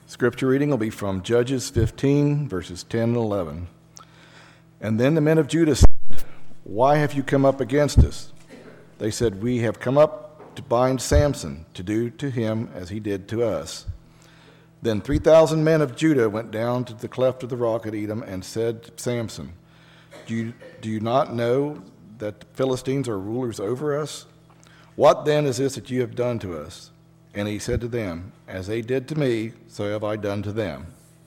Scripture reading will be from Judges 15, verses 10 and 11. And then the men of Judah said, "Why have you come up against us?" They said, "We have come up to bind Samson, to do to him as he did to us." Then 3,000 men of Judah went down to the cleft of the rock at Edom and said to Samson, Do you not know that the Philistines are rulers over us? What then is this that you have done to us? And he said to them, "As they did to me, so have I done to them."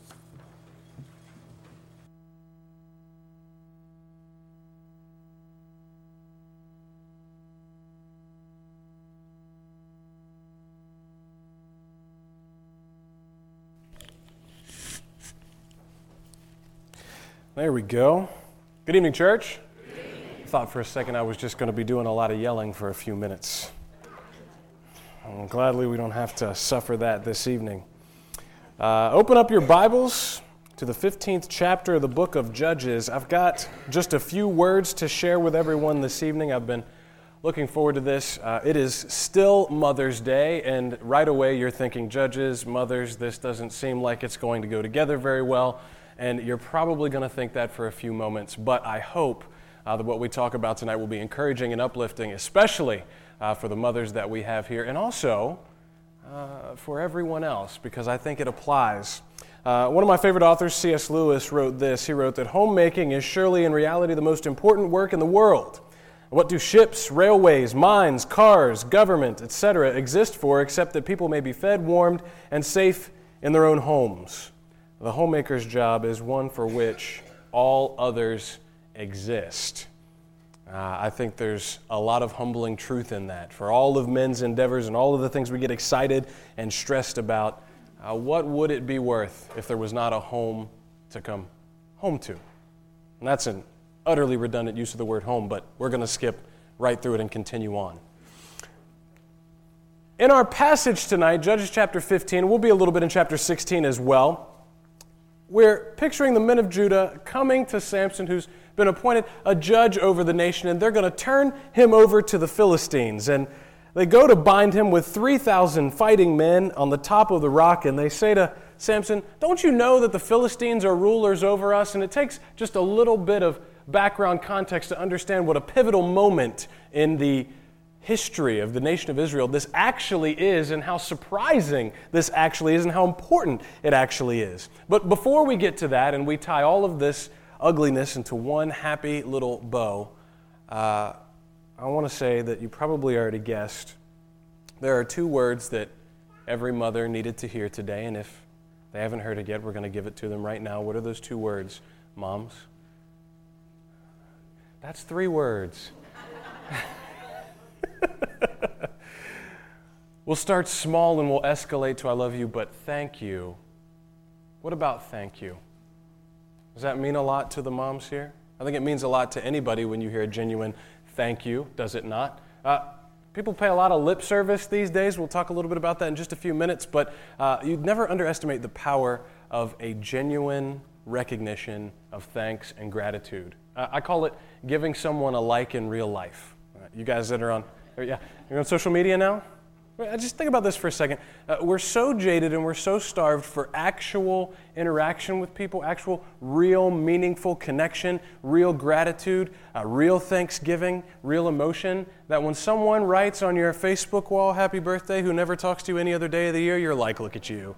There we go. Good evening, church. I thought for a second I was just going to be doing a lot of yelling for a few minutes. Gladly we don't have to suffer that this evening. Open up your Bibles to the 15th chapter of the book of Judges. I've got just a few words to share with everyone this evening. I've been looking forward to this. It is still Mother's Day, and right away you're thinking, Judges, Mothers, this doesn't seem like it's going to go together very well. And you're probably going to think that for a few moments, but I hope that what we talk about tonight will be encouraging and uplifting, especially for the mothers that we have here, and also for everyone else, because I think it applies. One of my favorite authors, C.S. Lewis, wrote this. He wrote that homemaking is surely in reality the most important work in the world. What do ships, railways, mines, cars, government, etc. exist for except that people may be fed, warmed, and safe in their own homes? The homemaker's job is one for which all others exist. I think there's a lot of humbling truth in that. For all of men's endeavors and all of the things we get excited and stressed about, what would it be worth if there was not a home to come home to? And that's an utterly redundant use of the word home, but we're going to skip right through it and continue on. In our passage tonight, Judges chapter 15, we'll be a little bit in chapter 16 as well. We're picturing the men of Judah coming to Samson, who's been appointed a judge over the nation, and they're going to turn him over to the Philistines. And they go to bind him with 3,000 fighting men on the top of the rock, and they say to Samson, "Don't you know that the Philistines are rulers over us?" And it takes just a little bit of background context to understand what a pivotal moment in the history of the nation of Israel this actually is, and how surprising this actually is, and how important it actually is. But before we get to that and we tie all of this ugliness into one happy little bow, I want to say that you probably already guessed there are two words that every mother needed to hear today, and if they haven't heard it yet, we're going to give it to them right now. What are those two words, moms? That's three words. We'll start small and we'll escalate to "I love you, but thank you." What about thank you? Does that mean a lot to the moms here? I think it means a lot to anybody when you hear a genuine thank you, does it not? People pay a lot of lip service these days. We'll talk a little bit about that in just a few minutes, but you'd never underestimate the power of a genuine recognition of thanks and gratitude. I call it giving someone a like in real life. You guys that are on, you're on social media now? Just think about this for a second. We're so jaded and we're so starved for actual interaction with people, actual real meaningful connection, real gratitude, real thanksgiving, real emotion, that when someone writes on your Facebook wall, "Happy birthday," who never talks to you any other day of the year, you're like, "Look at you."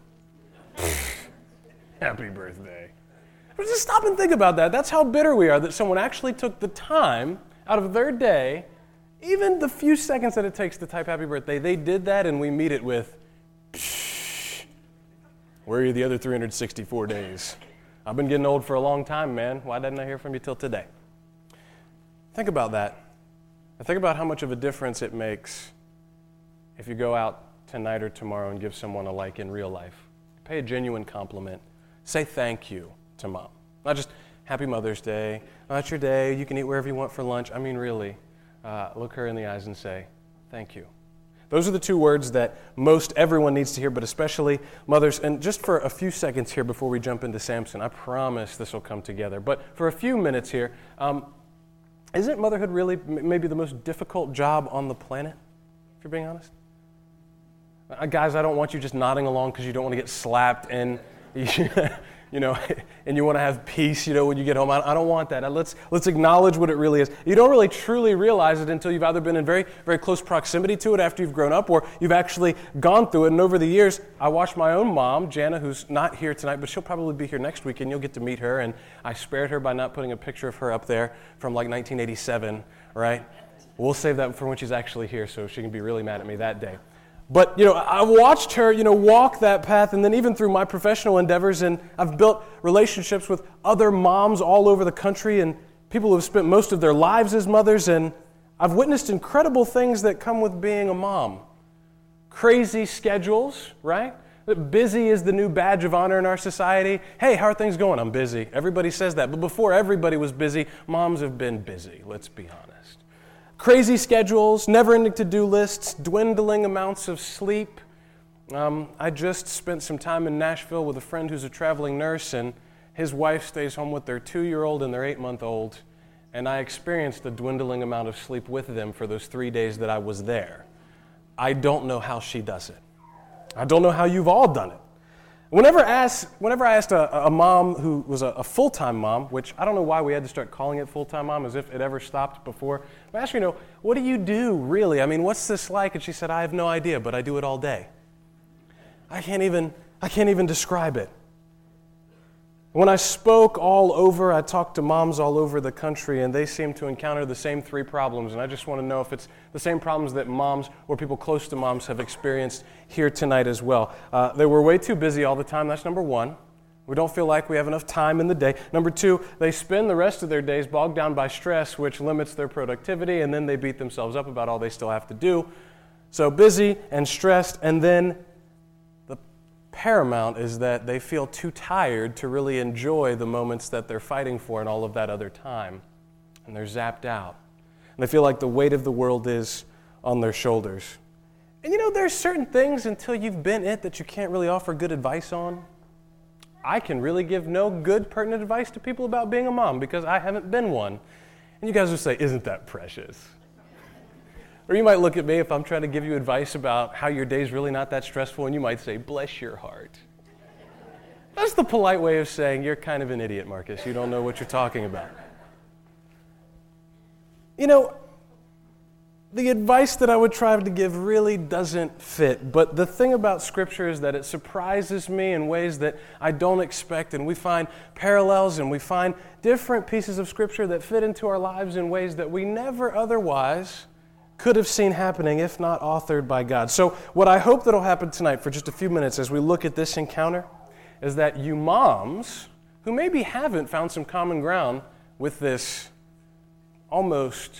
Happy birthday. But just stop and think about that. That's how bitter we are, that someone actually took the time out of their day, even the few seconds that it takes to type "happy birthday," they did that, and we meet it with, "Psh, where are you the other 364 days? I've been getting old for a long time, man. Why didn't I hear from you till today?" Think about that. And think about how much of a difference it makes if you go out tonight or tomorrow and give someone a like in real life. Pay a genuine compliment. Say thank you to mom. Not just "Happy Mother's Day. Oh, it's your day. You can eat wherever you want for lunch." I mean, really. Look her in the eyes and say, "Thank you." Those are the two words that most everyone needs to hear, but especially mothers. And just for a few seconds here before we jump into Samson, I promise this will come together. But for a few minutes here, isn't motherhood really maybe the most difficult job on the planet, if you're being honest? Guys, I don't want you just nodding along because you don't want to get slapped and, you know, and you want to have peace, when you get home. I don't want that. Let's acknowledge what it really is. You don't really truly realize it until you've either been in very, very close proximity to it after you've grown up, or you've actually gone through it. And over the years, I watched my own mom, Jana, who's not here tonight, but she'll probably be here next week, and you'll get to meet her. And I spared her by not putting a picture of her up there from like 1987, right? We'll save that for when she's actually here, so she can be really mad at me that day. But, I've watched her, walk that path, and then even through my professional endeavors, and I've built relationships with other moms all over the country and people who have spent most of their lives as mothers, and I've witnessed incredible things that come with being a mom. Crazy schedules, right? Busy is the new badge of honor in our society. Hey, how are things going? I'm busy. Everybody says that. But before everybody was busy, moms have been busy, let's be honest. Crazy schedules, never-ending to-do lists, dwindling amounts of sleep. I just spent some time in Nashville with a friend who's a traveling nurse, and his wife stays home with their 2-year-old and their 8-month-old, and I experienced a dwindling amount of sleep with them for those 3 days that I was there. I don't know how she does it. I don't know how you've all done it. Whenever I asked a mom who was a full-time mom, which I don't know why we had to start calling it full-time mom as if it ever stopped before, I asked her, what do you do really? I mean, what's this like? And she said, I have no idea, but I do it all day. I can't even describe it. When I spoke all over, I talked to moms all over the country, and they seem to encounter the same 3 problems. And I just want to know if it's the same problems that moms or people close to moms have experienced here tonight as well. They were way too busy all the time. That's number 1. We don't feel like we have enough time in the day. Number 2, they spend the rest of their days bogged down by stress, which limits their productivity, and then they beat themselves up about all they still have to do. So busy and stressed, and then paramount is that they feel too tired to really enjoy the moments that they're fighting for and all of that other time. And they're zapped out. And they feel like the weight of the world is on their shoulders. And there's certain things until you've been it that you can't really offer good advice on. I can really give no good pertinent advice to people about being a mom because I haven't been one. And you guys will say, isn't that precious? Or you might look at me if I'm trying to give you advice about how your day's really not that stressful, and you might say, bless your heart. That's the polite way of saying, you're kind of an idiot, Marcus. You don't know what you're talking about. The advice that I would try to give really doesn't fit. But the thing about Scripture is that it surprises me in ways that I don't expect, and we find parallels and we find different pieces of Scripture that fit into our lives in ways that we never otherwise could have seen happening if not authored by God. So what I hope that'll happen tonight for just a few minutes as we look at this encounter is that you moms who maybe haven't found some common ground with this almost,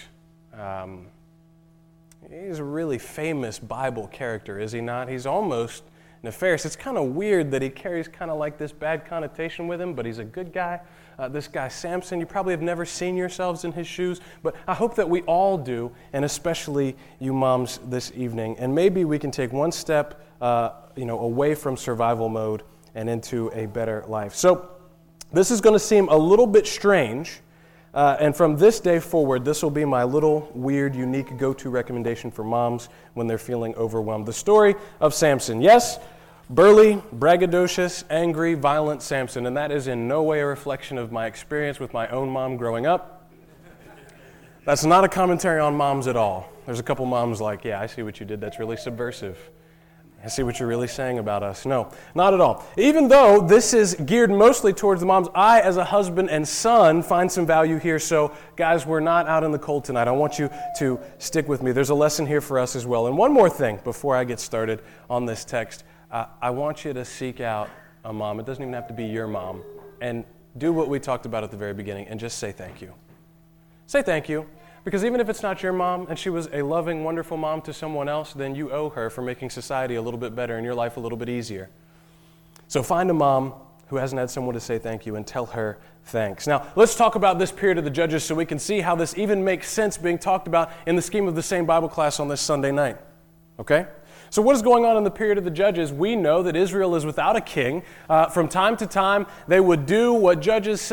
he's a really famous Bible character, is he not? He's almost nefarious. It's kind of weird that he carries kind of like this bad connotation with him, but he's a good guy. This guy Samson, you probably have never seen yourselves in his shoes, but I hope that we all do, and especially you moms this evening. And maybe we can take one step, away from survival mode and into a better life. So this is going to seem a little bit strange, and from this day forward, this will be my little weird, unique go-to recommendation for moms when they're feeling overwhelmed. The story of Samson. Yes, burly, braggadocious, angry, violent Samson, and that is in no way a reflection of my experience with my own mom growing up. That's not a commentary on moms at all. There's a couple moms like, yeah, I see what you did. That's really subversive. I see what you're really saying about us. No, not at all. Even though this is geared mostly towards the moms, I, as a husband and son, find some value here. So, guys, we're not out in the cold tonight. I want you to stick with me. There's a lesson here for us as well. And one more thing before I get started on this text. I want you to seek out a mom. It doesn't even have to be your mom. And do what we talked about at the very beginning and just say thank you. Say thank you. Because even if it's not your mom and she was a loving, wonderful mom to someone else, then you owe her for making society a little bit better and your life a little bit easier. So find a mom who hasn't had someone to say thank you and tell her thanks. Now, let's talk about this period of the Judges so we can see how this even makes sense being talked about in the scheme of the same Bible class on this Sunday night. Okay? So what is going on in the period of the Judges? We know that Israel is without a king. From time to time, they would do what Judges says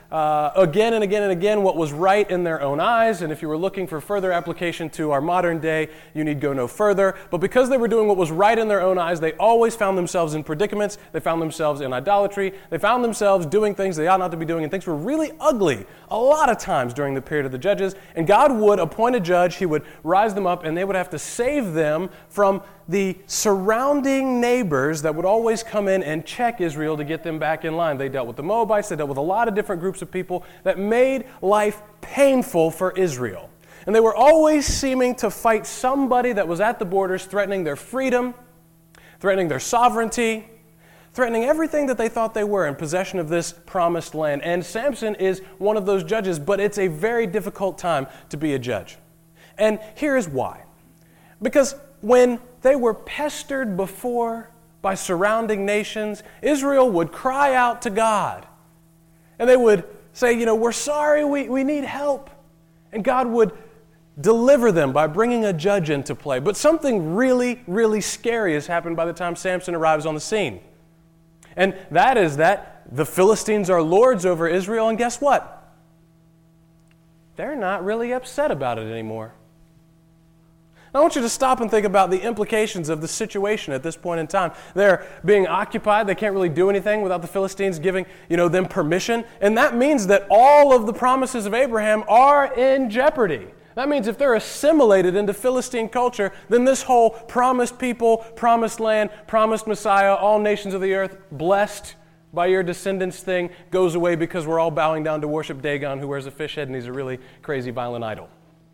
again and again and again what was right in their own eyes, and if you were looking for further application to our modern day, you need go no further. But because they were doing what was right in their own eyes, they always found themselves in predicaments, they found themselves in idolatry, they found themselves doing things they ought not to be doing, and things were really ugly a lot of times during the period of the judges, and God would appoint a judge, he would rise them up, and they would have to save them from the surrounding neighbors that would always come in and check Israel to get them back in line. They dealt with the Moabites, they dealt with a lot of different groups of people that made life painful for Israel. And they were always seeming to fight somebody that was at the borders, threatening their freedom, threatening their sovereignty, threatening everything that they thought they were in possession of this promised land. And Samson is one of those judges, but it's a very difficult time to be a judge. And here is why. Because when they were pestered before by surrounding nations, Israel would cry out to God. And they would say, we're sorry, we need help. And God would deliver them by bringing a judge into play. But something really, really scary has happened by the time Samson arrives on the scene. And that is that the Philistines are lords over Israel, and guess what? They're not really upset about it anymore. I want you to stop and think about the implications of the situation at this point in time. They're being occupied. They can't really do anything without the Philistines giving, them permission. And that means that all of the promises of Abraham are in jeopardy. That means if they're assimilated into Philistine culture, then this whole promised people, promised land, promised Messiah, all nations of the earth, blessed by your descendants thing goes away because we're all bowing down to worship Dagon, who wears a fish head and he's a really crazy, violent idol.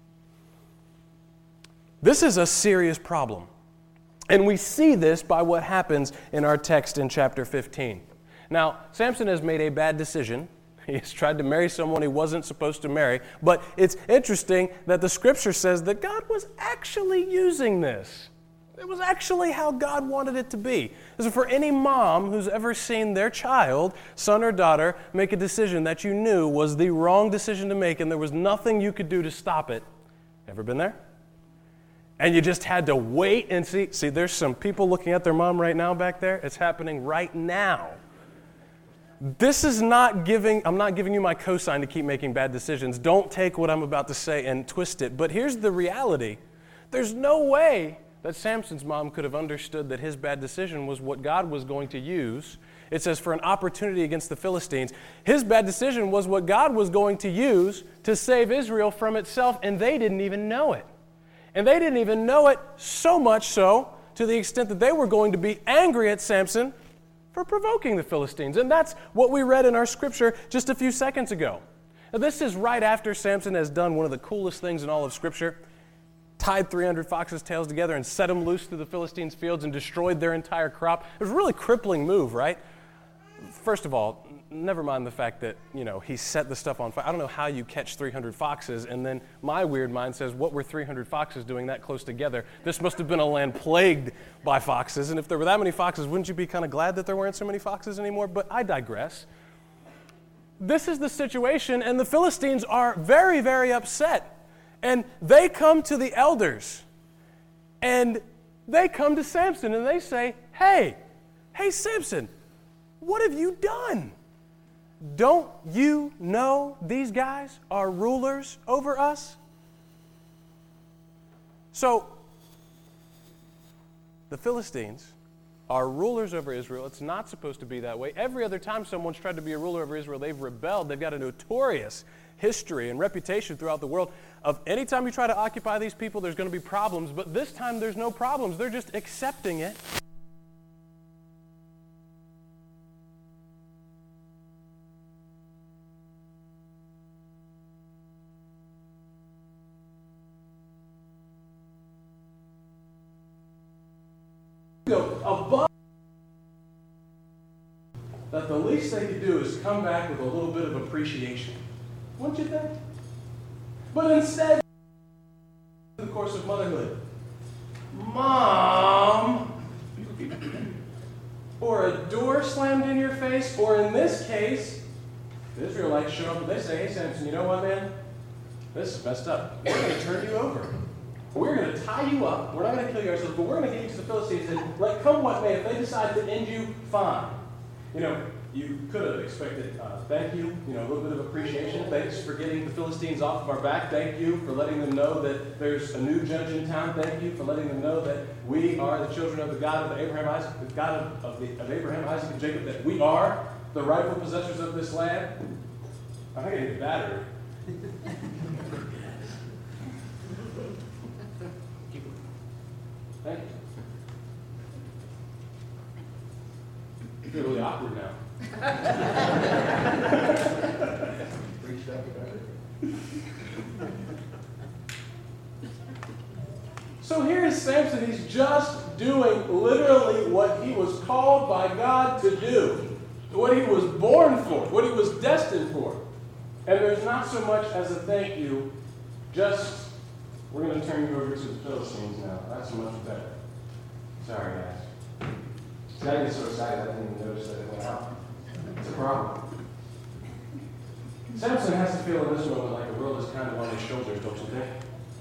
This is a serious problem. And we see this by what happens in our text in chapter 15. Now, Samson has made a bad decision. He has tried to marry someone he wasn't supposed to marry. But it's interesting that the scripture says that God was actually using this. It was actually how God wanted it to be. So for any mom who's ever seen their child, son or daughter, make a decision that you knew was the wrong decision to make and there was nothing you could do to stop it. Ever been there? And you just had to wait and see. See, there's some people looking at their mom right now back there. It's happening right now. This is not I'm not giving you my cosign to keep making bad decisions. Don't take what I'm about to say and twist it. But here's the reality. There's no way that Samson's mom could have understood that his bad decision was what God was going to use. It says for an opportunity against the Philistines. His bad decision was what God was going to use to save Israel from itself, and they didn't even know it. And they didn't even know it, so much so to the extent that they were going to be angry at Samson for provoking the Philistines. And that's what we read in our scripture just a few seconds ago. Now, this is right after Samson has done one of the coolest things in all of Scripture, tied 300 foxes' tails together and set them loose through the Philistines' fields and destroyed their entire crop. It was a really crippling move, right? First of all, never mind the fact that, he set the stuff on fire. I don't know how you catch 300 foxes, and then my weird mind says, what were 300 foxes doing that close together? This must have been a land plagued by foxes, and if there were that many foxes, wouldn't you be kind of glad that there weren't so many foxes anymore? But I digress. This is the situation, and the Philistines are very, very upset, and they come to the elders, and they come to Samson, and they say, hey, Samson, what have you done? Don't you know these guys are rulers over us? So, the Philistines are rulers over Israel. It's not supposed to be that way. Every other time someone's tried to be a ruler over Israel, they've rebelled. They've got a notorious history and reputation throughout the world of any time you try to occupy these people, there's going to be problems. But this time there's no problems. They're just accepting it. Above that the least they could do is come back with a little bit of appreciation. Wouldn't you think? But instead, in the course of motherhood, Mom, or a door slammed in your face, or in this case, the Israelites show up and they say, hey Samson, you know what, man? This is messed up. We're going to turn you over. We're going to tie you up. We're not going to kill you ourselves, but we're going to get you to the Philistines and come what may. If they decide to end you, fine. You could have expected thank you, a little bit of appreciation. Thanks for getting the Philistines off of our back. Thank you for letting them know that there's a new judge in town. Thank you for letting them know that we are the children of the God of Abraham, Isaac, the God of Abraham, Isaac, and Jacob, that we are the rightful possessors of this land. I think I need a battery. Thank you. I feel really awkward now. So here's Samson. He's just doing literally what he was called by God to do, what he was born for, what he was destined for. And there's not so much as a thank you, just, we're going to turn you over to the Philistines now. That's much better. Sorry, guys. See, I get so excited I didn't even notice that it went out. It's a problem. Samson has to feel in this moment like the world is kind of on his shoulders, don't you think?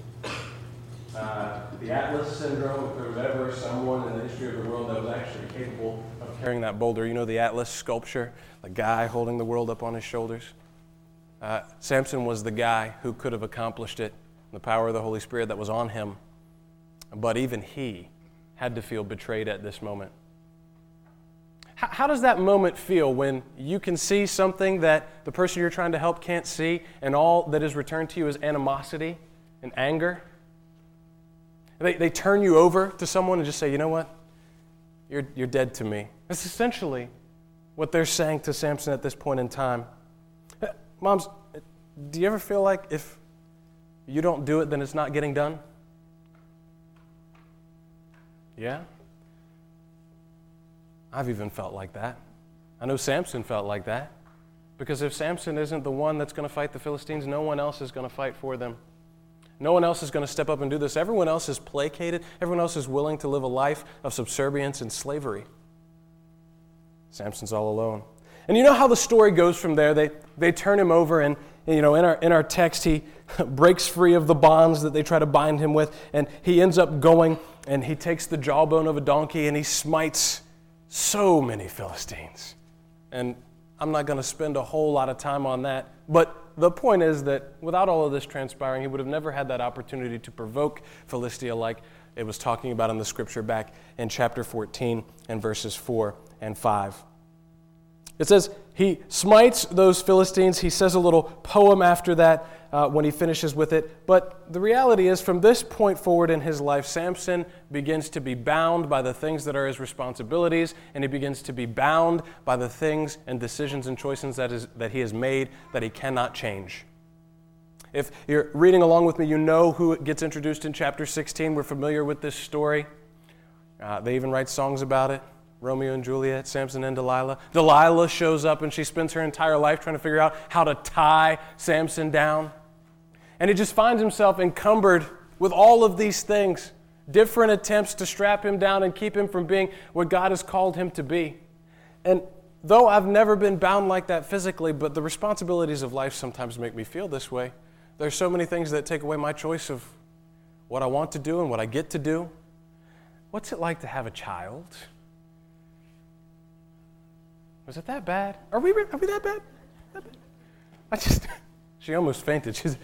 The Atlas syndrome, if there was ever someone in the history of the world that was actually capable of carrying that boulder. You know the Atlas sculpture, the guy holding the world up on his shoulders? Samson was the guy who could have accomplished it, the power of the Holy Spirit that was on him. But even he had to feel betrayed at this moment. How does that moment feel when you can see something that the person you're trying to help can't see, and all that is returned to you is animosity and anger? They turn you over to someone and just say, you know what? You're dead to me. That's essentially what they're saying to Samson at this point in time. Moms, do you ever feel like if you don't do it, then it's not getting done? Yeah? I've even felt like that. I know Samson felt like that. Because if Samson isn't the one that's going to fight the Philistines, no one else is going to fight for them. No one else is going to step up and do this. Everyone else is placated. Everyone else is willing to live a life of subservience and slavery. Samson's all alone. And you know how the story goes from there. They turn him over, and in our text, he breaks free of the bonds that they try to bind him with, and he ends up going, and he takes the jawbone of a donkey, and he smites so many Philistines. And I'm not going to spend a whole lot of time on that, but the point is that without all of this transpiring, he would have never had that opportunity to provoke Philistia like it was talking about in the scripture back in chapter 14 and verses 4 and 5. It says he smites those Philistines. He says a little poem after that when he finishes with it. But the reality is, from this point forward in his life, Samson begins to be bound by the things that are his responsibilities, and he begins to be bound by the things and decisions and choices that he has made that he cannot change. If you're reading along with me, you know who gets introduced in chapter 16. We're familiar with this story. They even write songs about it. Romeo and Juliet, Samson and Delilah. Delilah shows up and she spends her entire life trying to figure out how to tie Samson down. And he just finds himself encumbered with all of these things, different attempts to strap him down and keep him from being what God has called him to be. And though I've never been bound like that physically, but the responsibilities of life sometimes make me feel this way. There's so many things that take away my choice of what I want to do and what I get to do. What's it like to have a child? Was it that bad? Are we that bad? She almost fainted. She's,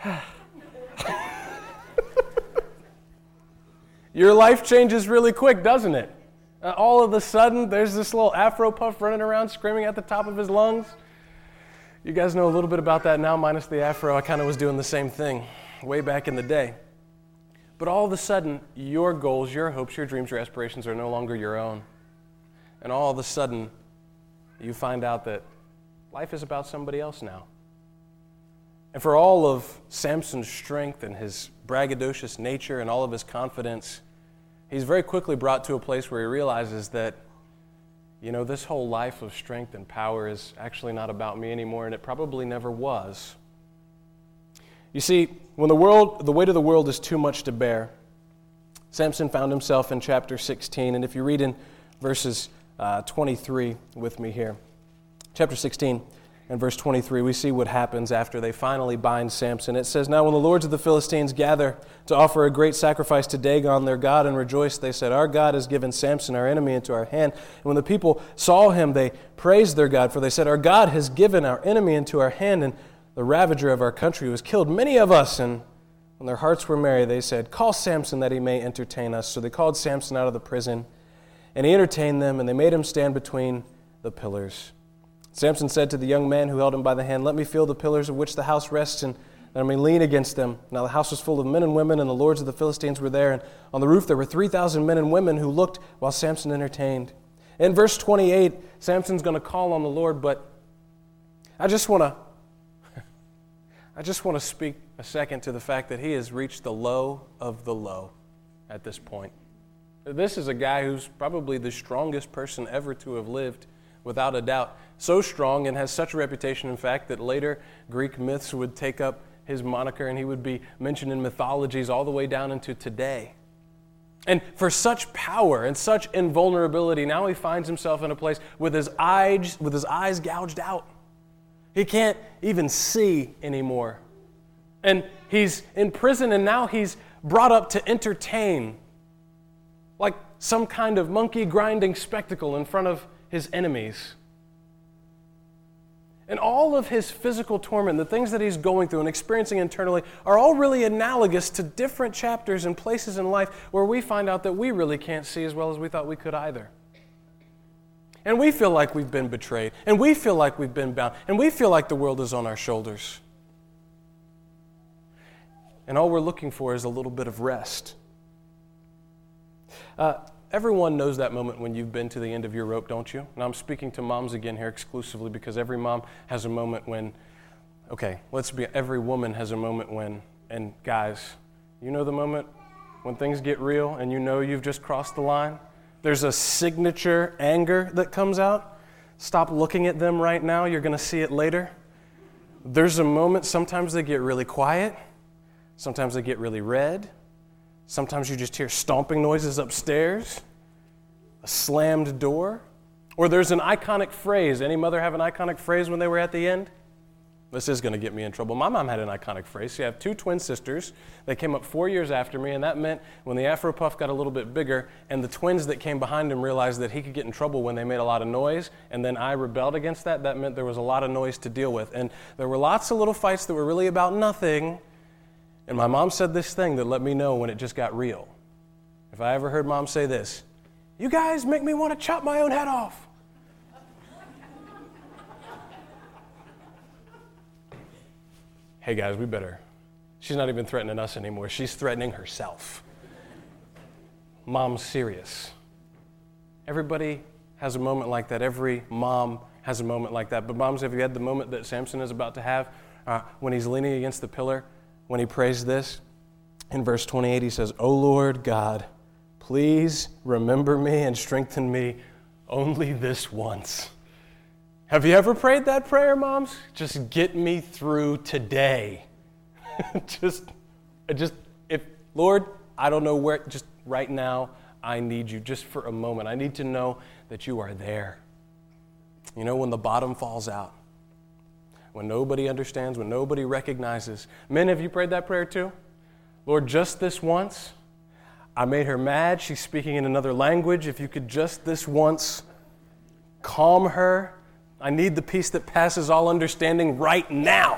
Your life changes really quick, doesn't it? All of a sudden, there's this little Afro puff running around screaming at the top of his lungs. You guys know a little bit about that now, minus the Afro. I kind of was doing the same thing way back in the day. But all of a sudden, your goals, your hopes, your dreams, your aspirations are no longer your own. And all of a sudden, you find out that life is about somebody else now. And for all of Samson's strength and his braggadocious nature and all of his confidence, he's very quickly brought to a place where he realizes that, this whole life of strength and power is actually not about me anymore, and it probably never was. You see, when the weight of the world is too much to bear, Samson found himself in chapter 16, and if you read in verses 23 with me here. Chapter 16, In verse 23, we see what happens after they finally bind Samson. It says, "Now when the lords of the Philistines gather to offer a great sacrifice to Dagon their god and rejoice, they said, 'Our God has given Samson, our enemy, into our hand.' And when the people saw him, they praised their God, for they said, 'Our God has given our enemy into our hand, and the ravager of our country who has killed many of us.' And when their hearts were merry, they said, 'Call Samson that he may entertain us.' So they called Samson out of the prison, and he entertained them, and they made him stand between the pillars. Samson said to the young man who held him by the hand, 'Let me feel the pillars of which the house rests, and that I may lean against them.' Now the house was full of men and women, and the lords of the Philistines were there. And on the roof there were 3,000 men and women who looked while Samson entertained." In verse 28, Samson's going to call on the Lord, but I just want to speak a second to the fact that he has reached the low of the low at this point. This is a guy who's probably the strongest person ever to have lived, without a doubt. So strong and has such a reputation, in fact, that later Greek myths would take up his moniker and he would be mentioned in mythologies all the way down into today. And for such power and such invulnerability, now he finds himself in a place with his eyes gouged out. He can't even see anymore. And he's in prison, and now he's brought up to entertain, like some kind of monkey grinding spectacle in front of his enemies. And all of his physical torment, the things that he's going through and experiencing internally, are all really analogous to different chapters and places in life where we find out that we really can't see as well as we thought we could either. And we feel like we've been betrayed, and we feel like we've been bound, and we feel like the world is on our shoulders. And all we're looking for is a little bit of rest. Everyone knows that moment when you've been to the end of your rope, don't you? And I'm speaking to moms again here exclusively, because every mom has a moment when, every woman has a moment when, and guys, you know the moment when things get real and you know you've just crossed the line? There's a signature anger that comes out. Stop looking at them right now, you're going to see it later. There's a moment, sometimes they get really quiet, sometimes they get really red. Sometimes you just hear stomping noises upstairs, a slammed door, or there's an iconic phrase. Any mother have an iconic phrase when they were at the end? This is going to get me in trouble. My mom had an iconic phrase. She had 2 twin sisters. They came up 4 years after me, and that meant when the Afro Puff got a little bit bigger and the twins that came behind him realized that he could get in trouble when they made a lot of noise, and then I rebelled against that, that meant there was a lot of noise to deal with. And there were lots of little fights that were really about nothing. And my mom said this thing that let me know when it just got real. If I ever heard Mom say this, "You guys make me want to chop my own head off." Hey guys, we better. She's not even threatening us anymore. She's threatening herself. Mom's serious. Everybody has a moment like that. Every mom has a moment like that. But moms, have you had the moment that Samson is about to have when he's leaning against the pillar? When he prays this, in verse 28, he says, "O Lord God, please remember me and strengthen me only this once." Have you ever prayed that prayer, moms? Just get me through today. Lord, I don't know where, just right now, I need you just for a moment. I need to know that you are there. You know, when the bottom falls out. When nobody understands, when nobody recognizes. Men, have you prayed that prayer too? Lord, just this once, I made her mad. She's speaking in another language. If you could just this once calm her. I need the peace that passes all understanding right now.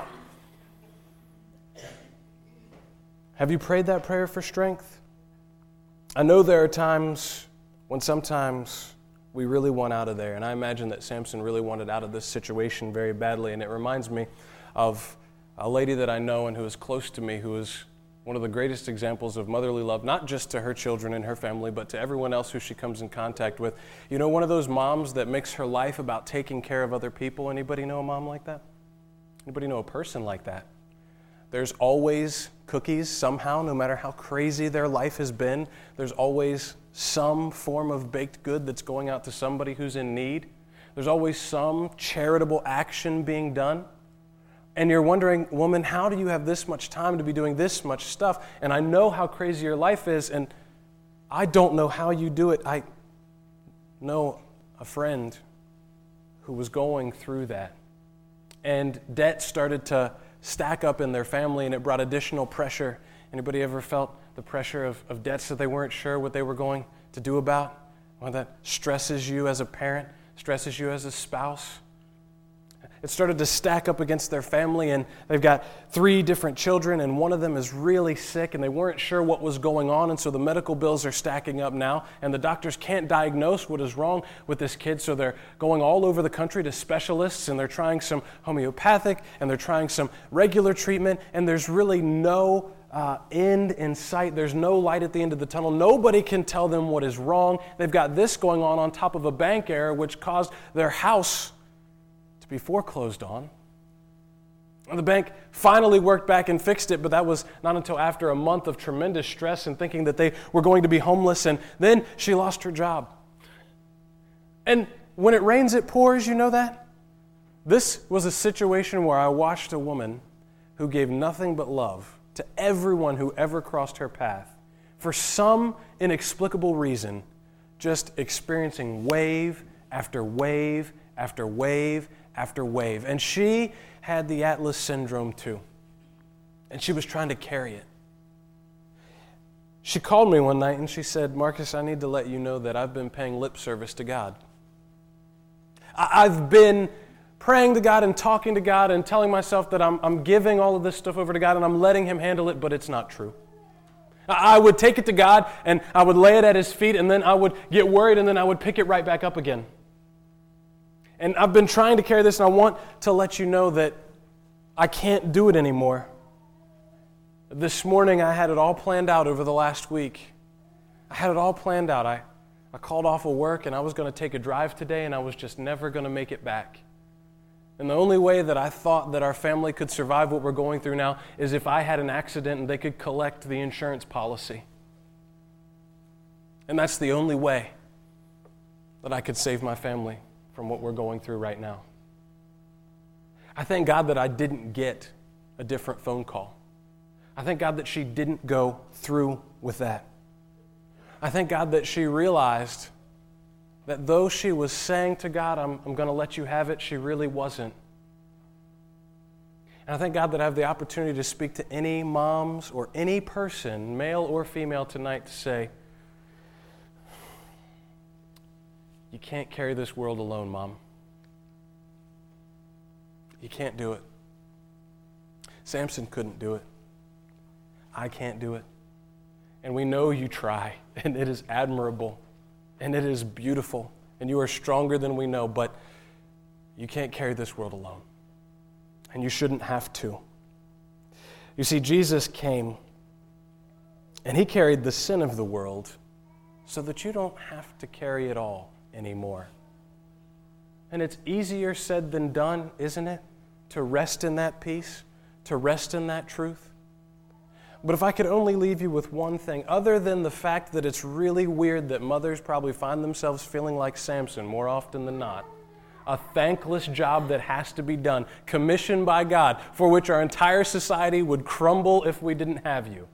Have you prayed that prayer for strength? I know there are times when sometimes we really want out of there. And I imagine that Samson really wanted out of this situation very badly. And it reminds me of a lady that I know and who is close to me, who is one of the greatest examples of motherly love, not just to her children and her family, but to everyone else who she comes in contact with. You know, one of those moms that makes her life about taking care of other people. Anybody know a mom like that? Anybody know a person like that? There's always cookies somehow, no matter how crazy their life has been. There's always some form of baked good that's going out to somebody who's in need. There's always some charitable action being done. And you're wondering, woman, how do you have this much time to be doing this much stuff? And I know how crazy your life is, and I don't know how you do it. I know a friend who was going through that. and debt started to stack up in their family, and it brought additional pressure. Anybody ever felt the pressure of debts that they weren't sure what they were going to do about? Well, that stresses you as a parent, stresses you as a spouse. It started to stack up against their family, and they've got 3 different children, and one of them is really sick, and they weren't sure what was going on, and so the medical bills are stacking up now, and the doctors can't diagnose what is wrong with this kid, so they're going all over the country to specialists, and they're trying some homeopathic, and they're trying some regular treatment, and there's really no end in sight. There's no light at the end of the tunnel. Nobody can tell them what is wrong. They've got this going on top of a bank error, which caused their house be foreclosed on. The bank finally worked back and fixed it, but that was not until after a month of tremendous stress and thinking that they were going to be homeless, and then she lost her job. And when it rains, it pours, you know that? This was a situation where I watched a woman who gave nothing but love to everyone who ever crossed her path, for some inexplicable reason, just experiencing wave after wave after wave after wave. And she had the Atlas syndrome too. And she was trying to carry it. She called me one night and she said, "Marcus, I need to let you know that I've been paying lip service to God. I've been praying to God and talking to God and telling myself that I'm giving all of this stuff over to God and I'm letting Him handle it, but it's not true. I would take it to God and I would lay it at His feet, and then I would get worried, and then I would pick it right back up again. And I've been trying to carry this, and I want to let you know that I can't do it anymore. This morning, I had it all planned out over the last week. I had it all planned out. I called off of work, and I was going to take a drive today, and I was just never going to make it back. And the only way that I thought that our family could survive what we're going through now is if I had an accident and they could collect the insurance policy. And that's the only way that I could save my family from what we're going through right now. I thank God that I didn't get a different phone call. I thank God that she didn't go through with that. I thank God that she realized that though she was saying to God, I'm going to let you have it, she really wasn't. And I thank God that I have the opportunity to speak to any moms or any person, male or female, tonight to say, you can't carry this world alone, Mom. You can't do it. Samson couldn't do it. I can't do it. And we know you try, and it is admirable, and it is beautiful, and you are stronger than we know, but you can't carry this world alone. And you shouldn't have to. You see, Jesus came, and He carried the sin of the world so that you don't have to carry it all anymore. And it's easier said than done, isn't it? To rest in that peace, to rest in that truth. But if I could only leave you with one thing, other than the fact that it's really weird that mothers probably find themselves feeling like Samson more often than not, a thankless job that has to be done, commissioned by God, for which our entire society would crumble if we didn't have you.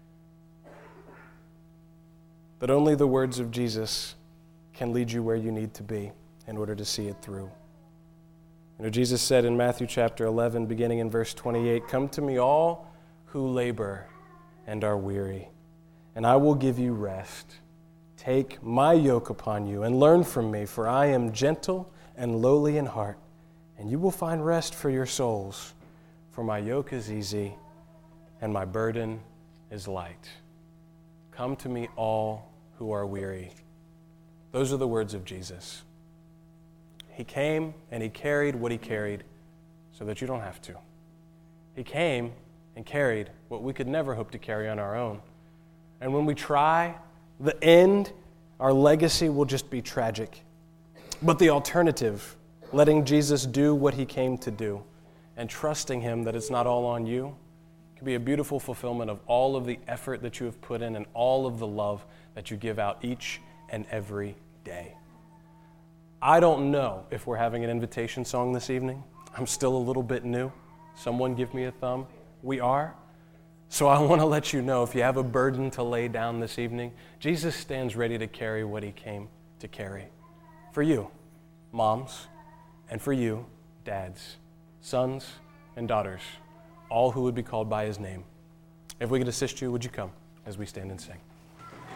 But only the words of Jesus can lead you where you need to be in order to see it through. You know, Jesus said in Matthew chapter 11, beginning in verse 28, "Come to me all who labor and are weary, and I will give you rest. Take my yoke upon you and learn from me, for I am gentle and lowly in heart, and you will find rest for your souls. For my yoke is easy and my burden is light. Come to me all who are weary." Those are the words of Jesus. He came and He carried what He carried so that you don't have to. He came and carried what we could never hope to carry on our own. And when we try, the end, our legacy will just be tragic. But the alternative, letting Jesus do what He came to do and trusting Him that it's not all on you, can be a beautiful fulfillment of all of the effort that you have put in and all of the love that you give out each and every day. I don't know if we're having an invitation song this evening. I'm still a little bit new. Someone give me a thumb. We are. So I want to let you know, if you have a burden to lay down this evening, Jesus stands ready to carry what He came to carry. For you, moms, and for you, dads. sons and daughters, all who would be called by his name. If we could assist you, would you come as we stand and sing?